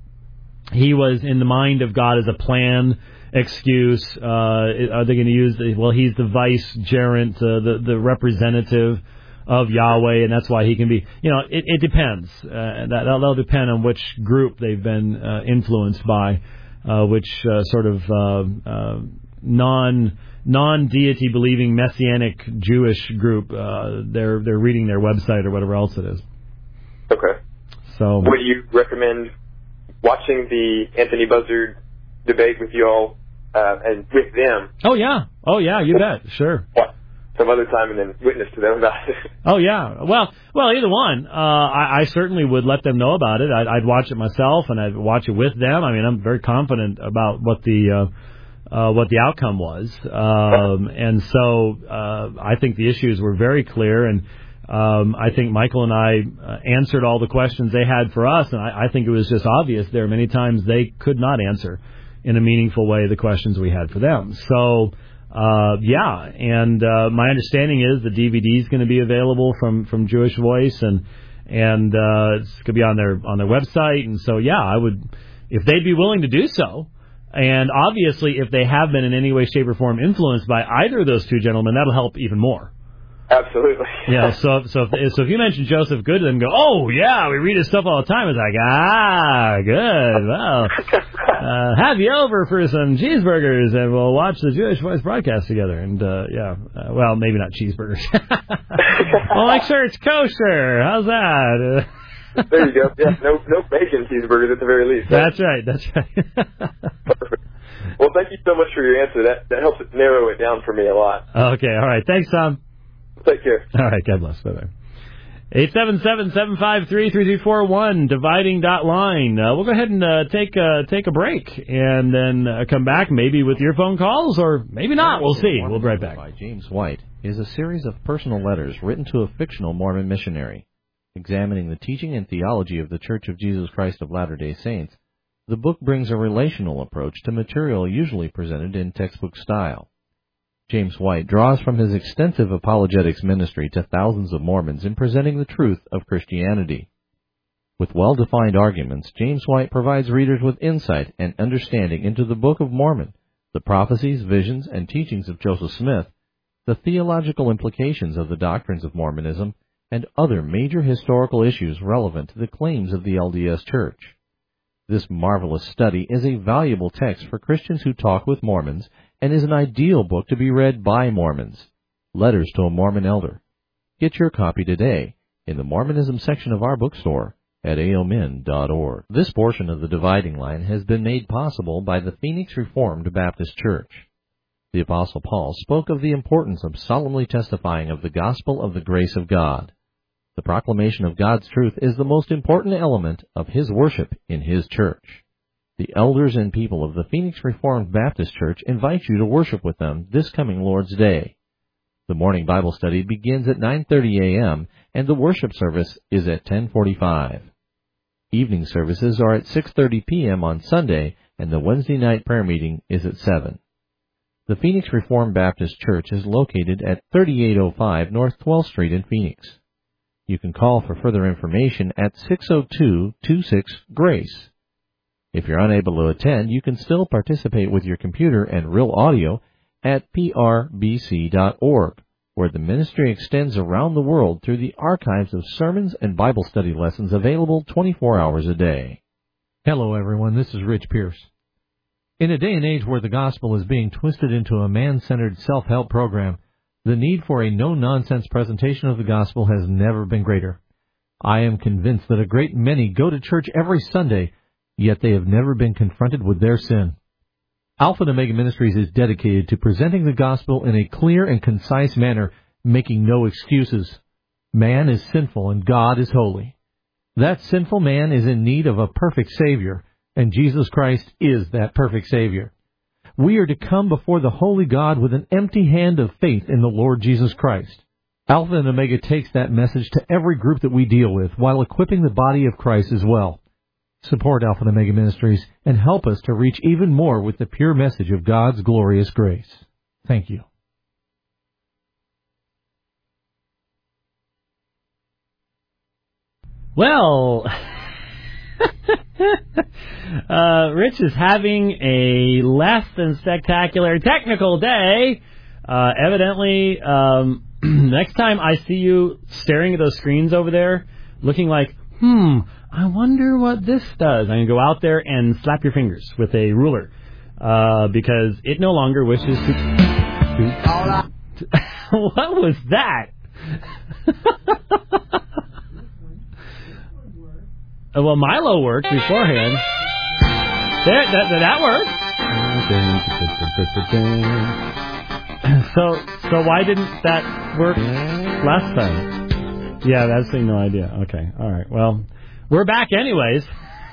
He was in the mind of God as a plan excuse. Uh, are they going to use the, well, he's the vicegerent, uh, the, the representative of Yahweh, and that's why he can be, you know, it, it depends. Uh, that, that'll depend on which group they've been uh, influenced by, uh, which uh, sort of uh, uh, non, non-deity believing Messianic Jewish group. Uh, they're, they're reading their website or whatever else it is. Okay. So, would you recommend watching the Anthony Buzzard debate with you all uh, and with them? Oh, yeah. Oh, yeah, you bet. Sure. What? Some other time and then witness to them about it. Oh, yeah. Well, well, either one. Uh, I, I certainly would let them know about it. I'd, I'd watch it myself, and I'd watch it with them. I mean, I'm very confident about what the uh, uh, what the outcome was. Um, and so uh, I think the issues were very clear, and Um, I think Michael and I uh, answered all the questions they had for us, and I, I think it was just obvious there many times they could not answer in a meaningful way the questions we had for them. So uh, yeah, and uh, my understanding is the D V D is going to be available from, from Jewish Voice, and and uh, it's going to be on their on their website. And so, yeah, I would, if they'd be willing to do so, and obviously if they have been in any way, shape, or form influenced by either of those two gentlemen, that'll help even more. Absolutely. Yeah, so so if, so if you mention Joseph Good and go, oh, yeah, we read his stuff all the time, it's like, ah, good, well, uh, have you over for some cheeseburgers, and we'll watch the Jewish Voice broadcast together. And, uh, yeah, uh, well, maybe not cheeseburgers. Well, make sure it's kosher. How's that? There you go. Yeah, no no bacon cheeseburgers at the very least. That's right, that's right. Perfect. Well, thank you so much for your answer. That, that helps narrow it down for me a lot. Okay, all right. Thanks, Tom. Take care. All right, God bless. Bye-bye. eight seven seven, seven five three, three three four one, dividing dot line. Uh, we'll go ahead and uh, take, uh, take a break and then uh, come back maybe with your phone calls or maybe not. We'll see. We'll be right back. By James White is a series of personal letters written to a fictional Mormon missionary. Examining the teaching and theology of the Church of Jesus Christ of Latter-day Saints, the book brings a relational approach to material usually presented in textbook style. James White draws from his extensive apologetics ministry to thousands of Mormons in presenting the truth of Christianity. With well-defined arguments, James White provides readers with insight and understanding into the Book of Mormon, the prophecies, visions, and teachings of Joseph Smith, the theological implications of the doctrines of Mormonism, and other major historical issues relevant to the claims of the L D S Church. This marvelous study is a valuable text for Christians who talk with Mormons and is an ideal book to be read by Mormons. Letters to a Mormon Elder. Get your copy today in the Mormonism section of our bookstore at a o min dot org. This portion of the Dividing Line has been made possible by the Phoenix Reformed Baptist Church. The Apostle Paul spoke of the importance of solemnly testifying of the gospel of the grace of God. The proclamation of God's truth is the most important element of his worship in his church. The elders and people of the Phoenix Reformed Baptist Church invite you to worship with them this coming Lord's Day. The morning Bible study begins at nine thirty a.m. and the worship service is at ten forty-five. Evening services are at six thirty p.m. on Sunday, and the Wednesday night prayer meeting is at seven. The Phoenix Reformed Baptist Church is located at thirty-eight oh five North twelfth Street in Phoenix. You can call for further information at six oh two, two six, GRACE. If you're unable to attend, you can still participate with your computer and real audio at p r b c dot org, where the ministry extends around the world through the archives of sermons and Bible study lessons available twenty-four hours a day. Hello, everyone. This is Rich Pierce. In a day and age where the gospel is being twisted into a man-centered self-help program, the need for a no-nonsense presentation of the gospel has never been greater. I am convinced that a great many go to church every Sunday, yet they have never been confronted with their sin. Alpha and Omega Ministries is dedicated to presenting the gospel in a clear and concise manner, making no excuses. Man is sinful and God is holy. That sinful man is in need of a perfect Savior, and Jesus Christ is that perfect Savior. We are to come before the holy God with an empty hand of faith in the Lord Jesus Christ. Alpha and Omega takes that message to every group that we deal with while equipping the body of Christ as well. Support Alpha and Omega Ministries and help us to reach even more with the pure message of God's glorious grace. Thank you. Well, uh, Rich is having a less than spectacular technical day. Uh, evidently, um, next time I see you staring at those screens over there, looking like, hmm, I wonder what this does. I'm going to go out there and slap your fingers with a ruler, uh, because it no longer wishes to... to what was that? uh, well, Milo worked beforehand. There, that, that worked. so, so why didn't that work last time? Yeah, that's no idea. Okay, all right. Well, we're back anyways.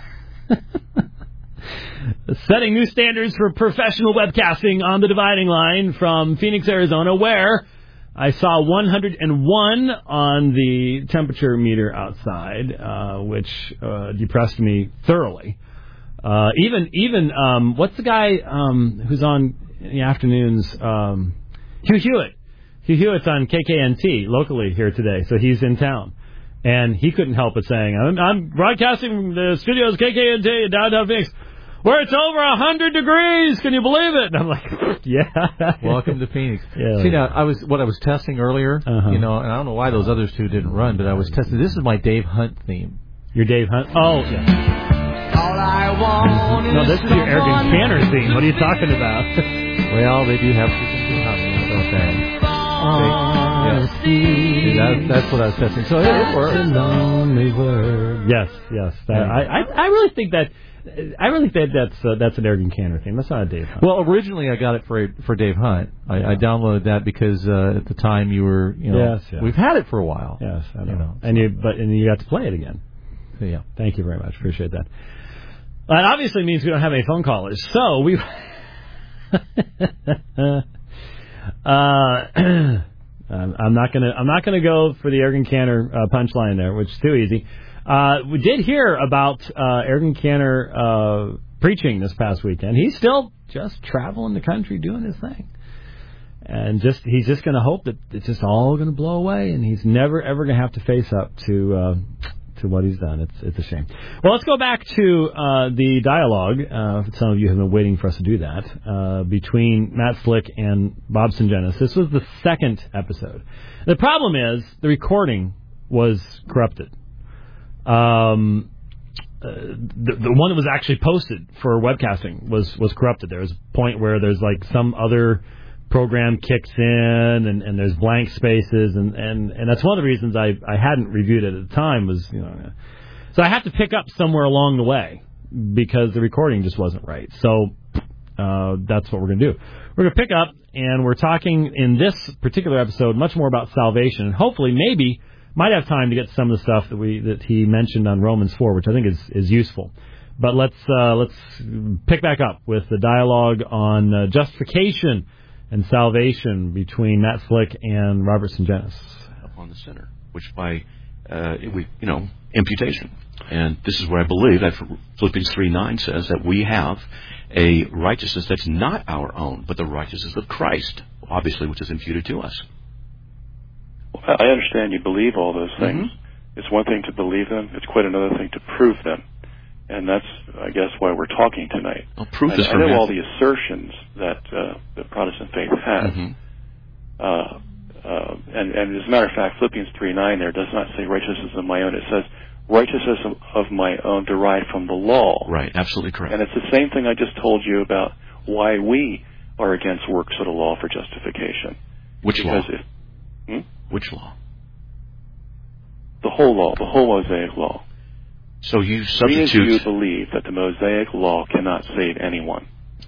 Setting new standards for professional webcasting on the Dividing Line from Phoenix, Arizona, where I saw one hundred one on the temperature meter outside, uh, which uh, depressed me thoroughly. Uh, even, even um, what's the guy um, who's on in the afternoons. Um, Hugh Hewitt. Hugh Hewitt's on K K N T locally here today, so he's in town. And he couldn't help but saying, I'm, I'm broadcasting from the studios K K N T in downtown Phoenix, where it's over one hundred degrees. Can you believe it? And I'm like, yeah. Welcome to Phoenix. Yeah. See, now, I was what I was testing earlier, uh-huh. you know, and I don't know why those others two didn't run, but I was testing. This is my Dave Hunt theme. Your Dave Hunt? Oh, yeah. All I want no, this is your Arrogant Canner theme. What are you talking about? Well, they do have some harmony, don't they? Yeah. See, that, that's what I was testing. So it, it worked. Yes, yes. That, I, I, I really think that. I really think that's uh, that's an Arrogant Canner theme. That's not a Dave Hunt. Well, originally I got it for for Dave Hunt. I, I downloaded that because uh, at the time you were, you know, yes, yes. we've had it for a while. Yes, I know. You know and you, but and you got to play it again. So, yeah. Thank you very much. Appreciate that. That obviously means we don't have any phone callers. So we. uh, I'm not gonna. I'm not gonna go for the Arrogant Canner uh, punchline there, which is too easy. Uh, we did hear about uh, Arrogant Canner uh, preaching this past weekend. He's still just traveling the country doing his thing, and just he's just going to hope that it's just all going to blow away, and he's never ever going to have to face up to uh, to what he's done. It's it's a shame. Well, let's go back to uh, the dialogue. Uh, some of you have been waiting for us to do that uh, between Matt Slick and Bob Sungenis. This was the second episode. The problem is the recording was corrupted. Um, uh, the, the one that was actually posted for webcasting was, was corrupted. There was a point where there's like some other program kicks in and, and there's blank spaces and, and, and that's one of the reasons I, I hadn't reviewed it at the time was, you know, so I had to pick up somewhere along the way because the recording just wasn't right. So, uh, that's what we're going to do. We're going to pick up and we're talking in this particular episode much more about salvation and hopefully maybe might have time to get some of the stuff that we that he mentioned on Romans four, which I think is, is useful. But let's uh, let's pick back up with the dialogue on uh, justification and salvation between Matt Slick and Robert Sungenis. Upon the sinner, which by uh, we you know imputation, and this is where I believe that Philippians three nine says that we have a righteousness that's not our own, but the righteousness of Christ, obviously, which is imputed to us. I understand you believe all those things. Mm-hmm. It's one thing to believe them. It's quite another thing to prove them. And that's, I guess, why we're talking tonight. Well, proof I, is I for know math. all the assertions that uh, the Protestant faith has. Mm-hmm. Uh, uh, and, and as a matter of fact, Philippians three nine there does not say righteousness of my own. It says righteousness of, of my own derived from the law. Right, absolutely correct. And it's the same thing I just told you about why we are against works of the law for justification. Which because law? If, hmm? Which law? The whole law, the whole Mosaic law. So you We as substitute... you believe that the Mosaic law cannot save anyone.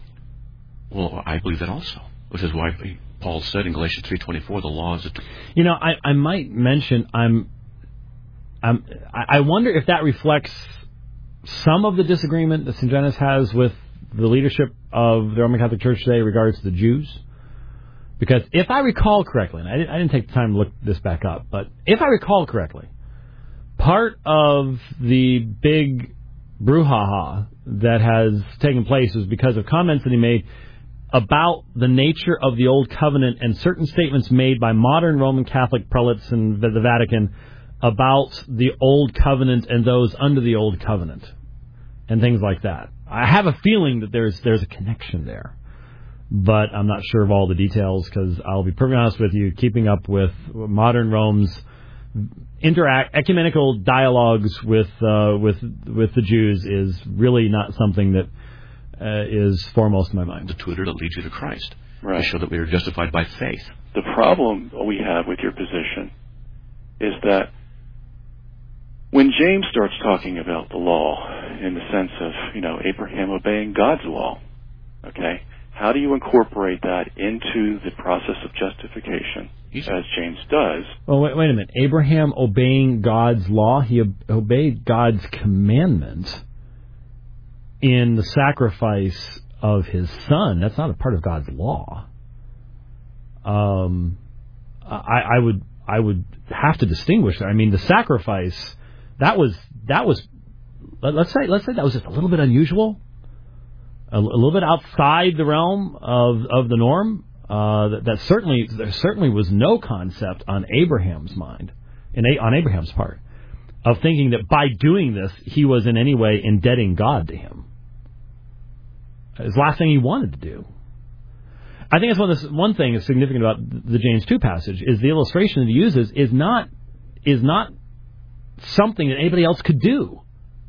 Well, I believe that also, which is why Paul said in Galatians three twenty-four, the law is... A t- you know, I, I might mention, I'm, I'm, I wonder if that reflects some of the disagreement that Sungenis has with the leadership of the Roman Catholic Church today in regards to the Jews. Because if I recall correctly, and I didn't, I didn't take the time to look this back up, but if I recall correctly, part of the big brouhaha that has taken place was because of comments that he made about the nature of the Old Covenant and certain statements made by modern Roman Catholic prelates in the Vatican about the Old Covenant and those under the Old Covenant and things like that. I have a feeling that there's there's a connection there. But I'm not sure of all the details because I'll be perfectly honest with you, keeping up with modern Rome's interact ecumenical dialogues with uh, with with the Jews is really not something that uh, is foremost in my mind. The tutor that leads you to Christ, right? To show that we are justified by faith. The problem we have with your position is that when James starts talking about the law in the sense of, you know, Abraham obeying God's law, okay, how do you incorporate that into the process of justification, as James does? Well, wait, wait a minute. Abraham obeying God's law, he ob- obeyed God's commandment in the sacrifice of his son. That's not a part of God's law. Um, I, I would I would have to distinguish there. I mean, the sacrifice that was that was let, let's say let's say that was just a little bit unusual. a, a little bit outside the realm of of the norm. Uh, that, that certainly there certainly was no concept on Abraham's mind, in a, on Abraham's part, of thinking that by doing this he was in any way indebting God to him. It's the last thing he wanted to do. I think that's one, this, one thing that's significant about the James two passage is the illustration that he uses is not is not something that anybody else could do.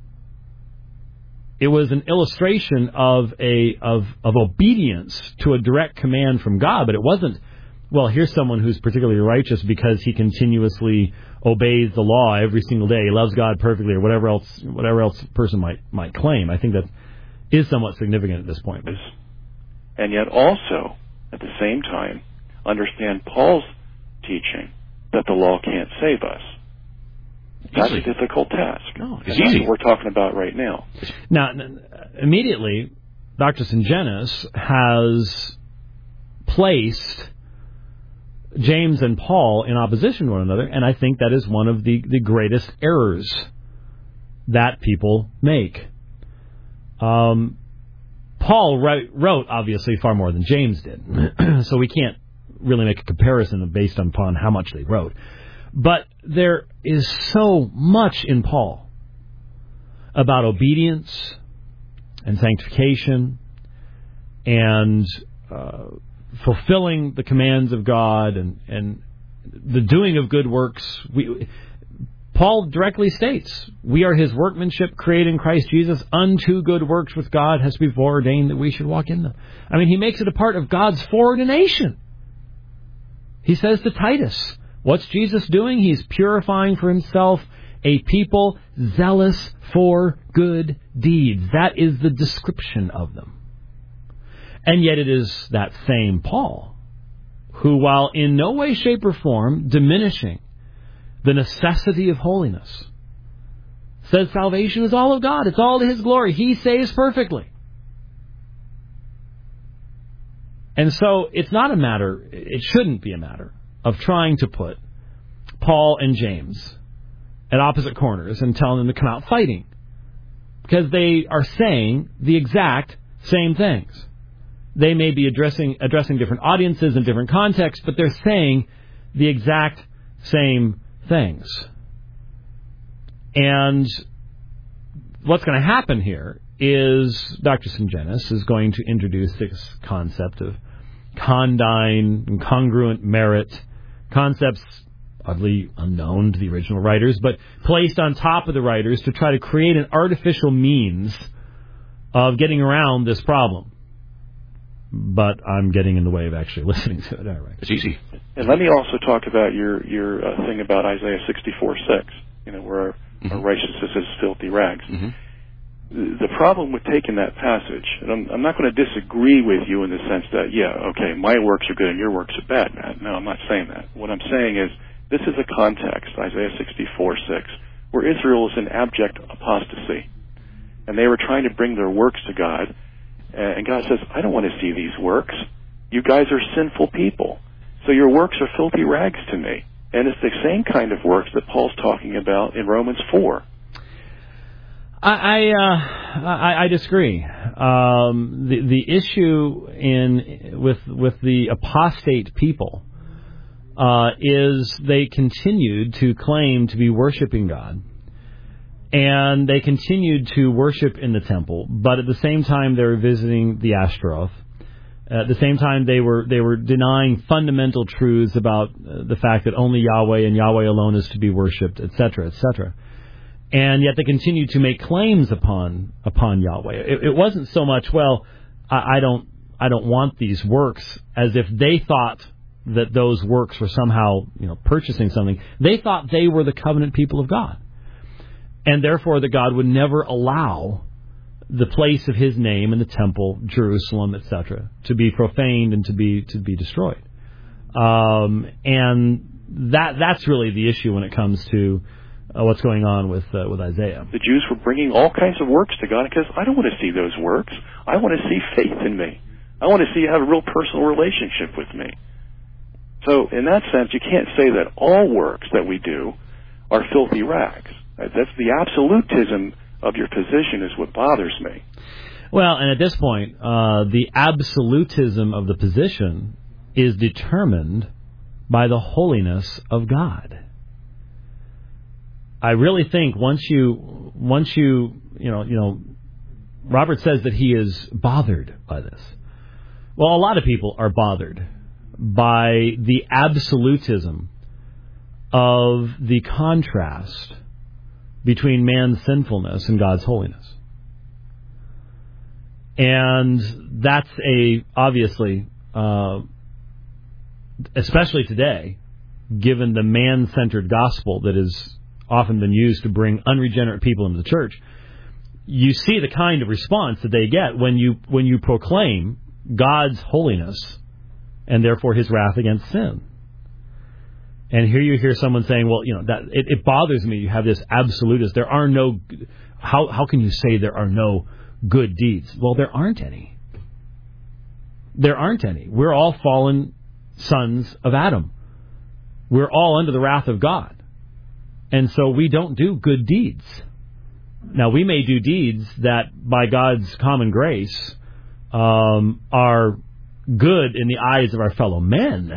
It was an illustration of a of of obedience to a direct command from God, but it wasn't, well, here's someone who's particularly righteous because he continuously obeys the law every single day, he loves God perfectly, or whatever else whatever else a person might might claim. I think that is somewhat significant at this point. And yet also, at the same time, understand Paul's teaching that the law can't save us. That's a difficult task. No, it's and easy. That's what we're talking about right now. Now, immediately, Doctor Syngenes has placed James and Paul in opposition to one another, and I think that is one of the, the greatest errors that people make. Um, Paul wrote, wrote, obviously, far more than James did, so we can't really make a comparison based upon how much they wrote. But there is so much in Paul about obedience and sanctification and uh, fulfilling the commands of God and, and the doing of good works. We, Paul directly states, we are his workmanship created in Christ Jesus unto good works which God has before ordained that we should walk in them. I mean, he makes it a part of God's foreordination. He says to Titus, what's Jesus doing? He's purifying for himself a people zealous for good deeds. That is the description of them. And yet it is that same Paul who, while in no way, shape, or form diminishing the necessity of holiness, says salvation is all of God. It's all to his glory. He saves perfectly. And so it's not a matter, it shouldn't be a matter of trying to put Paul and James at opposite corners and telling them to come out fighting, because they are saying the exact same things. They may be addressing addressing different audiences in different contexts, but they're saying the exact same things. And what's going to happen here is Doctor Syngenes is going to introduce this concept of condign and congruent merit, concepts oddly unknown to the original writers, but placed on top of the writers to try to create an artificial means of getting around this problem. But I'm getting in the way of actually listening to it. All right. It's easy. And let me also talk about your your uh, thing about Isaiah sixty-four six, you know, where mm-hmm. our righteousness is filthy rags. Mm-hmm. The problem with taking that passage, and I'm, I'm not going to disagree with you in the sense that, yeah, okay, my works are good and your works are bad, Matt. No, I'm not saying that. What I'm saying is, this is a context, Isaiah sixty-four six, where Israel is in abject apostasy. And they were trying to bring their works to God. And God says, I don't want to see these works. You guys are sinful people. So your works are filthy rags to me. And it's the same kind of works that Paul's talking about in Romans four. I I, uh, I, I disagree. Um, the the issue in with with the apostate people uh, is they continued to claim to be worshiping God, and they continued to worship in the temple, but at the same time they were visiting the Ashtaroth. At the same time they were they were denying fundamental truths about uh, the fact that only Yahweh and Yahweh alone is to be worshipped, et cetera, et cetera. And yet they continued to make claims upon upon Yahweh. It, it wasn't so much, well, I, I don't I don't want these works, as if they thought that those works were somehow, you know, purchasing something. They thought they were the covenant people of God, and therefore that God would never allow the place of His name in the temple, Jerusalem, et cetera, to be profaned and to be to be destroyed. Um, and that that's really the issue when it comes to Uh, what's going on with uh, with Isaiah. The Jews were bringing all kinds of works to God because I don't want to see those works. I want to see faith in me. I want to see you have a real personal relationship with me. So in that sense, you can't say that all works that we do are filthy rags. That's the absolutism of your position is what bothers me. Well, and at this point, uh, the absolutism of the position is determined by the holiness of God. I really think once you, once you, you know, you know, Robert says that he is bothered by this. Well, a lot of people are bothered by the absolutism of the contrast between man's sinfulness and God's holiness. And that's a, obviously, uh, especially today, given the man-centered gospel that has often been used to bring unregenerate people into the church, you see the kind of response that they get when you when you proclaim God's holiness and therefore his wrath against sin. And here you hear someone saying, well, you know, that it, it bothers me you have this absolutist. There are no, how how can you say there are no good deeds? Well, there aren't any. There aren't any. We're all fallen sons of Adam. We're all under the wrath of God. And so we don't do good deeds. Now, we may do deeds that, by God's common grace, um, are good in the eyes of our fellow men.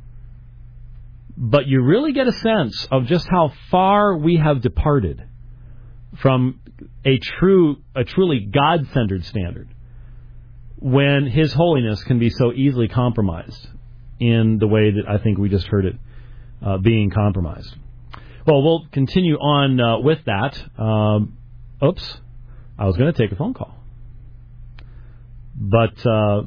But you really get a sense of just how far we have departed from a true, a truly God-centered standard when His holiness can be so easily compromised in the way that I think we just heard it uh, being compromised. Well, we'll continue on uh, with that. Um, oops, I was going to take a phone call. But uh,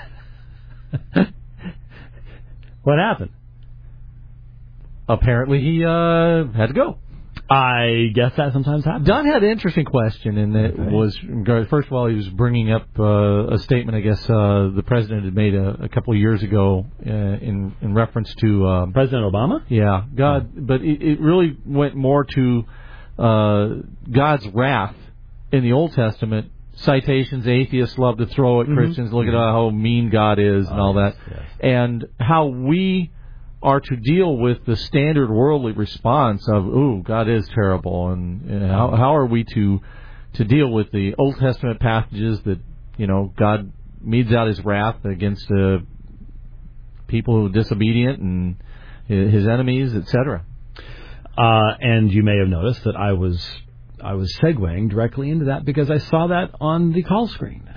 what happened? Apparently he uh, had to go. I guess that sometimes happens. Don had an interesting question, and it okay. was, first of all, he was bringing up uh, a statement, I guess, uh, the president had made a, a couple of years ago uh, in in reference to... Um, President Obama? Yeah, God, oh. but it, it really went more to uh, God's wrath in the Old Testament. Citations atheists love to throw at mm-hmm. Christians, look at how mean God is and oh, all that, yes. and how we are to deal with the standard worldly response of, ooh, God is terrible, and, and how how are we to to deal with the Old Testament passages that, you know, God metes out His wrath against uh, people who are disobedient and His enemies, et cetera. Uh, and you may have noticed that I was I was segueing directly into that because I saw that on the call screen.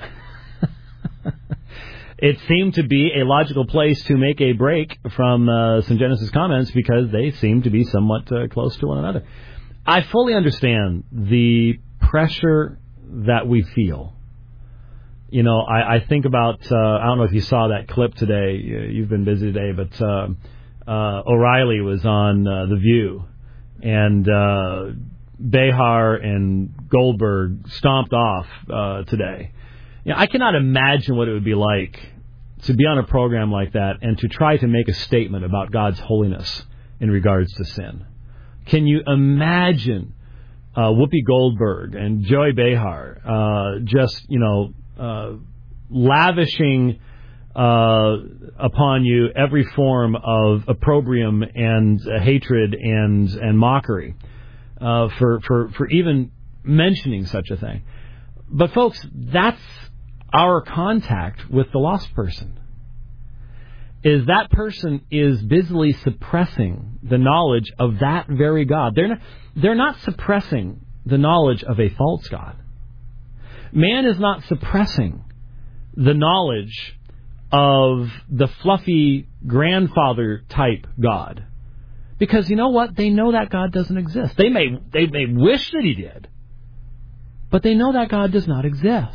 It seemed to be a logical place to make a break from uh, some Genesis comments because they seem to be somewhat uh, close to one another. I fully understand the pressure that we feel. You know, I, I think about, uh, I don't know if you saw that clip today. You've been busy today, but uh, uh, O'Reilly was on uh, The View, and uh, Behar and Goldberg stomped off uh, today. You know, I cannot imagine what it would be like to be on a program like that and to try to make a statement about God's holiness in regards to sin. Can you imagine uh, Whoopi Goldberg and Joy Behar uh, just, you know, uh, lavishing uh, upon you every form of opprobrium and uh, hatred and and mockery uh, for, for, for even mentioning such a thing? But folks, that's our contact with the lost person. Is that person is busily suppressing the knowledge of that very God. They're not, they're not suppressing the knowledge of a false God. Man is not suppressing the knowledge of the fluffy grandfather type God. Because you know what? They know that God doesn't exist. They may they may wish that He did. But they know that God does not exist.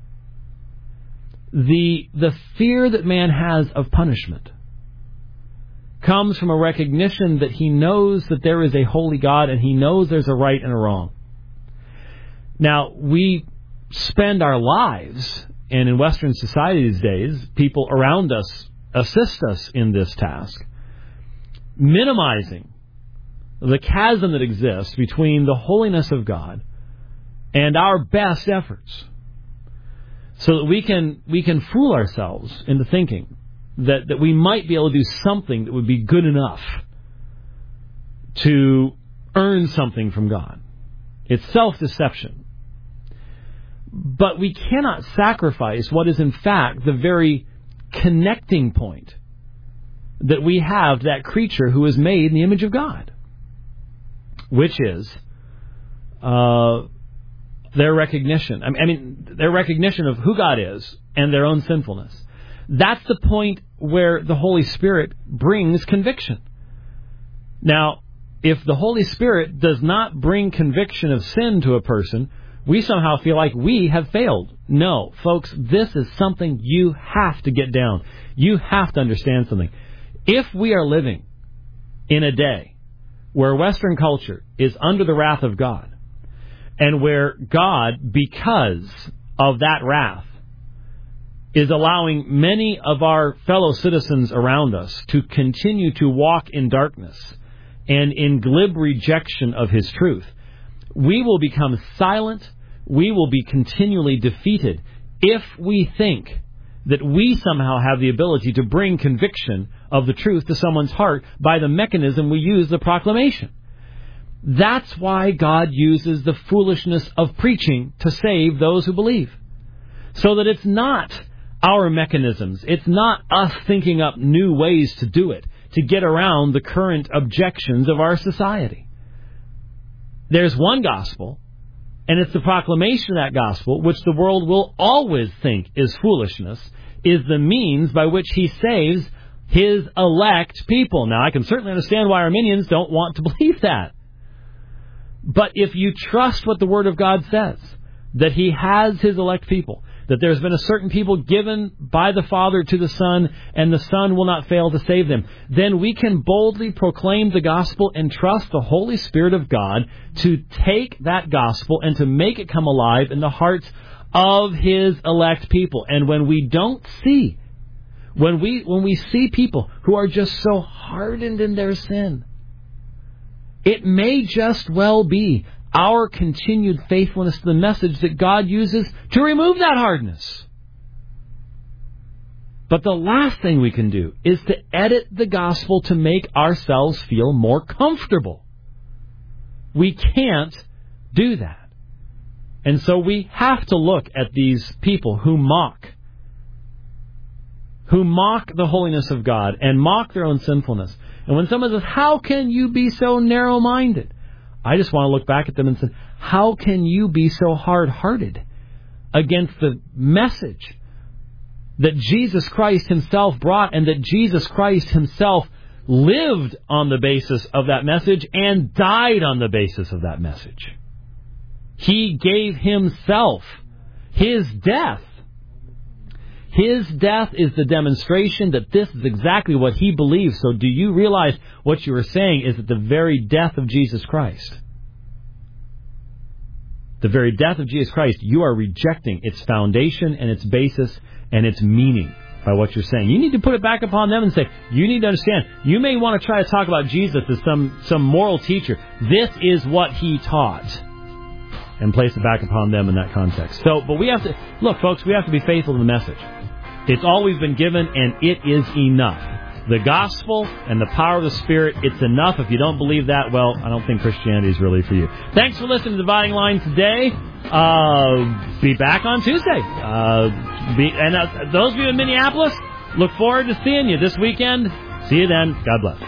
The the fear that man has of punishment comes from a recognition that he knows that there is a holy God and he knows there's a right and a wrong. Now, we spend our lives, and in Western society these days, people around us assist us in this task, minimizing the chasm that exists between the holiness of God and our best efforts, so that we can we can fool ourselves into thinking that, that we might be able to do something that would be good enough to earn something from God. It's self-deception. But we cannot sacrifice what is in fact the very connecting point that we have to that creature who is made in the image of God, which is uh, their recognition. I mean, their recognition of who God is and their own sinfulness. That's the point where the Holy Spirit brings conviction. Now, if the Holy Spirit does not bring conviction of sin to a person, we somehow feel like we have failed. No, folks, this is something you have to get down. You have to understand something. If we are living in a day where Western culture is under the wrath of God, and where God, because of that wrath, is allowing many of our fellow citizens around us to continue to walk in darkness and in glib rejection of His truth, we will become silent, we will be continually defeated if we think that we somehow have the ability to bring conviction of the truth to someone's heart by the mechanism we use, the proclamation. That's why God uses the foolishness of preaching to save those who believe. So that it's not our mechanisms, it's not us thinking up new ways to do it, to get around the current objections of our society. There's one gospel, and it's the proclamation of that gospel, which the world will always think is foolishness, is the means by which He saves His elect people. Now, I can certainly understand why Arminians don't want to believe that. But if you trust what the Word of God says, that He has His elect people, that there's been a certain people given by the Father to the Son, and the Son will not fail to save them, then we can boldly proclaim the gospel and trust the Holy Spirit of God to take that gospel and to make it come alive in the hearts of His elect people. And when we don't see, when we when we see people who are just so hardened in their sin, it may just well be our continued faithfulness to the message that God uses to remove that hardness. But the last thing we can do is to edit the gospel to make ourselves feel more comfortable. We can't do that. And so we have to look at these people who mock, who mock the holiness of God and mock their own sinfulness. And when someone says, how can you be so narrow-minded? I just want to look back at them and say, how can you be so hard-hearted against the message that Jesus Christ Himself brought, and that Jesus Christ Himself lived on the basis of that message and died on the basis of that message? He gave Himself His death. His death is the demonstration that this is exactly what He believes. So do you realize what you are saying is that the very death of Jesus Christ, the very death of Jesus Christ, you are rejecting its foundation and its basis and its meaning by what you're saying. You need to put it back upon them and say, you need to understand, you may want to try to talk about Jesus as some, some moral teacher. This is what He taught. And place it back upon them in that context. So, but we have to, look folks, we have to be faithful to the message. It's always been given, and it is enough. The gospel and the power of the Spirit, it's enough. If you don't believe that, well, I don't think Christianity is really for you. Thanks for listening to Dividing Line today. Uh, be back on Tuesday. Uh, be, and uh, those of you in Minneapolis, look forward to seeing you this weekend. See you then. God bless.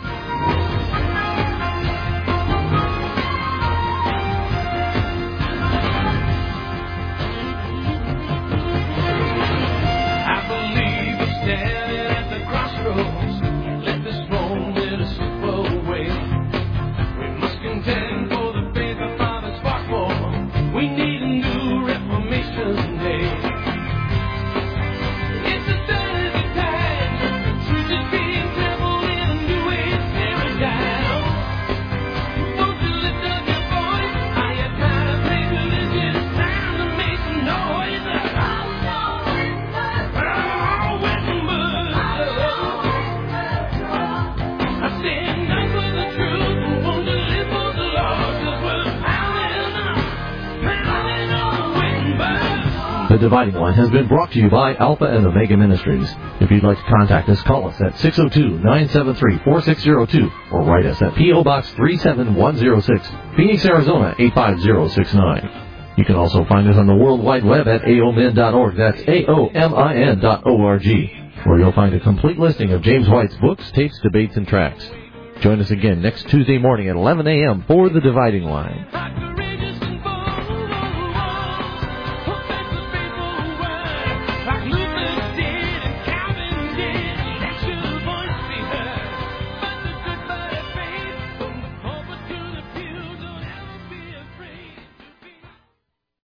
The Dividing Line has been brought to you by Alpha and Omega Ministries. If you'd like to contact us, call us at six oh two, nine seven three, four six oh two or write us at P O. Box three seven one oh six, Phoenix, Arizona eight five zero six nine. You can also find us on the World Wide Web at A O M I N dot org. That's A O M I N dot O R G, where you'll find a complete listing of James White's books, tapes, debates, and tracks. Join us again next Tuesday morning at eleven a.m. for The Dividing Line.